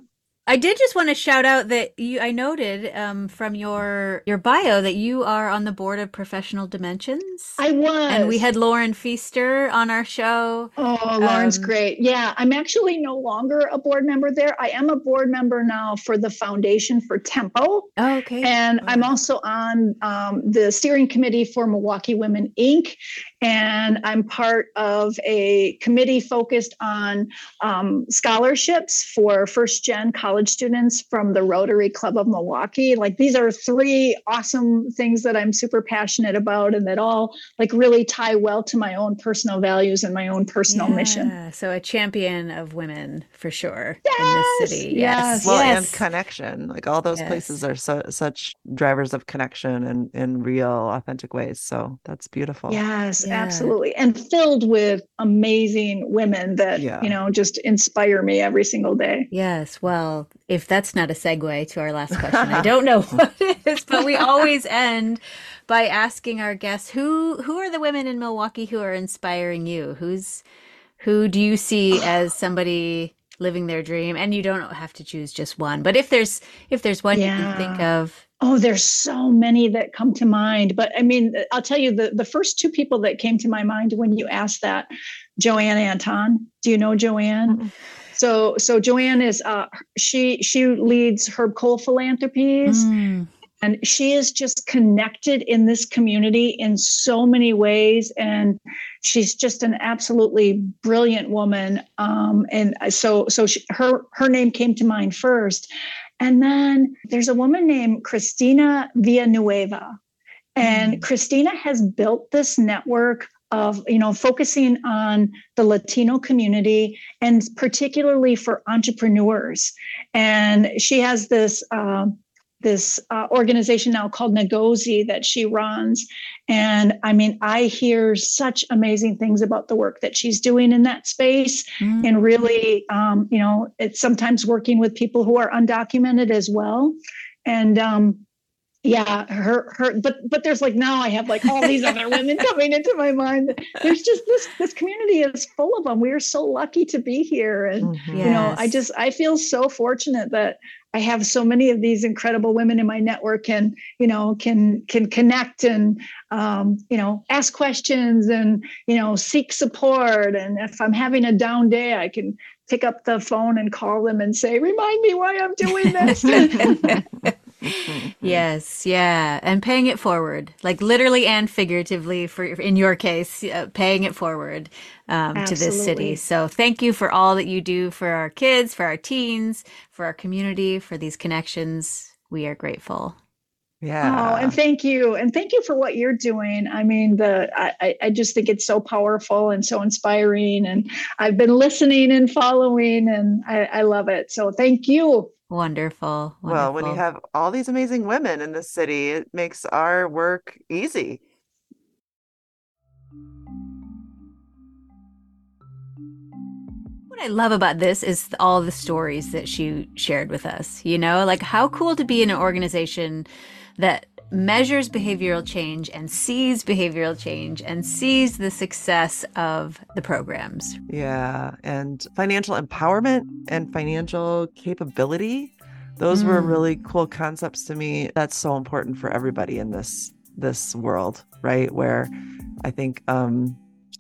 I did just want to shout out that you, I noted um, from your your bio that you are on the board of Professional Dimensions. I was. And we had Lauren Feaster on our show. Oh, Lauren's Um, great. Yeah, I'm actually no longer a board member there. I am a board member now for the Foundation for Tempo. Oh, okay. And Oh. I'm also on um, the steering committee for Milwaukee Women, Incorporated. And I'm part of a committee focused on um, scholarships for first gen college students from the Rotary Club of Milwaukee. Like, these are three awesome things that I'm super passionate about and that all like really tie well to my own personal values and my own personal Yeah, mission. so a champion of women for sure Yes, in this city. yes, Well, yes. and connection. Like all those Yes. places are so such drivers of connection and in real, authentic ways. So that's beautiful. Yes, Yeah. absolutely. And filled with amazing women that, Yeah. you know, just inspire me every single day. Yes. Well, if that's not a segue to our last question, I don't know what it is, but we always end by asking our guests, who who are the women in Milwaukee who are inspiring you? Who's who do you see as somebody living their dream? And you don't have to choose just one, but if there's if there's one you Yeah. can think of. Oh, there's so many that come to mind. But I mean, I'll tell you the, the first two people that came to my mind when you asked that, Joanne Anton. Do you know Joanne? Mm-mm. So so Joanne is uh she she leads Herb Cole Philanthropies. Mm. And she is just connected in this community in so many ways. And she's just an absolutely brilliant woman. Um, and so so she, her, her name came to mind first. And then there's a woman named Christina Villanueva. And Mm. Christina has built this network of, you know, focusing on the Latino community and particularly for entrepreneurs. And she has this, um, this uh, organization now called Nagozi that she runs. And I mean, I hear such amazing things about the work that she's doing in that space. Mm. And really, um, you know, it's sometimes working with people who are undocumented as well. And um, yeah, her, her, but, but there's like, now I have like all these other women coming into my mind. There's just this, this community is full of them. We are so lucky to be here. And, Mhm. you know, I Yes. just, I feel so fortunate that I have so many of these incredible women in my network and, you know, can, can connect and, um, you know, ask questions and, you know, seek support. And if I'm having a down day, I can pick up the phone and call them and say, remind me why I'm doing this. Yes, yeah, and paying it forward, like literally and figuratively. For in your case, uh, paying it forward um, to this Absolutely. city. So thank you for all that you do for our kids, for our teens, for our community, for these connections. We are grateful. Yeah. Oh, and thank you. And thank you for what you're doing. I mean, the I, I- I just think it's so powerful and so inspiring. And I've been listening and following, and I, I love it. So thank you. Wonderful, Well, when you wonderful. have all these amazing women in this city, it makes our work easy. What I love about this is all the stories that she shared with us. You know, like how cool to be in an organization that measures behavioral change and sees behavioral change and sees the success of the programs. Yeah. And financial empowerment and financial capability. Those were Mm. really cool concepts to me. That's so important for everybody in this this world, right? Where I think um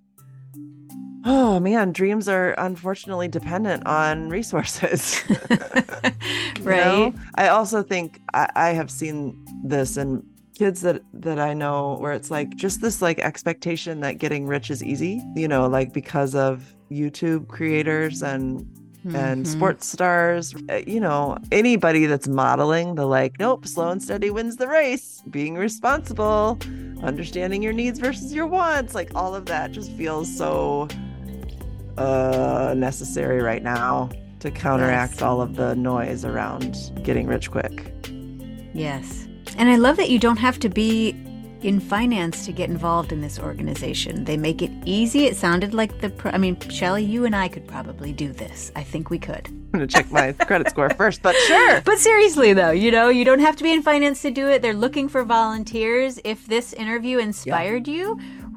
oh man, dreams are unfortunately dependent on resources. You Right? know? I also think I, I have seen this in kids that that I know where it's like just this like expectation that getting rich is easy, you know, like because of YouTube creators and and Mhm. sports stars, uh, you know, anybody that's modeling the like, nope, slow and steady wins the race, being responsible, understanding your needs versus your wants, like all of that just feels so uh necessary right now to counteract Yes. all of the noise around getting rich quick. Yes. And I love that you don't have to be in finance to get involved in this organization. They make it easy. It sounded like the, pro- I mean, Shelley, you and I could probably do this. I think we could. I'm gonna check my credit score first, but sure. But seriously, though, you know, you don't have to be in finance to do it. They're looking for volunteers. If this interview inspired you,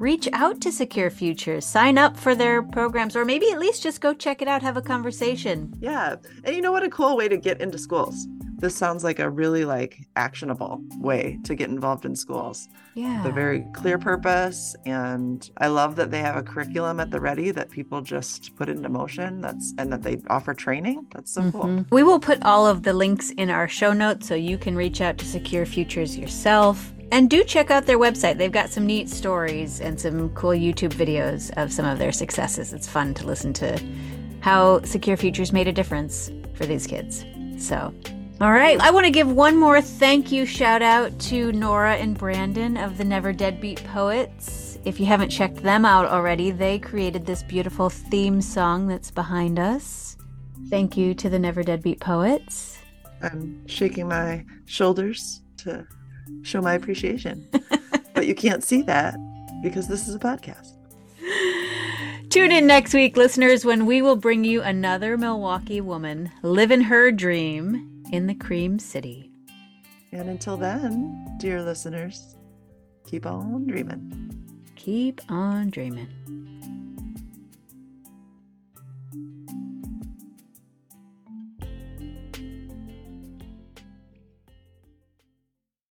reach out to Secure Futures, sign up for their programs, or maybe at least just go check it out, have a conversation. Yeah. And you know what? A cool way to get into schools. This sounds like a really like actionable way to get involved in schools. Yeah. The very clear purpose. And I love that they have a curriculum at the ready that people just put into motion. That's and that they offer training. That's so mm-hmm. cool. We will put all of the links in our show notes so you can reach out to Secure Futures yourself. And do check out their website. They've got some neat stories and some cool YouTube videos of some of their successes. It's fun to listen to how Secure Futures made a difference for these kids. So, all right. I want to give one more thank you shout out to Nora and Brandon of the Never Deadbeat Poets. If you haven't checked them out already, they created this beautiful theme song that's behind us. Thank you to the Never Deadbeat Poets. I'm shaking my shoulders to show my appreciation. But you can't see that because this is a podcast. Tune in next week, listeners, when we will bring you another Milwaukee woman living her dream in the Cream City. And until then, dear listeners, keep on dreaming. Keep on dreaming.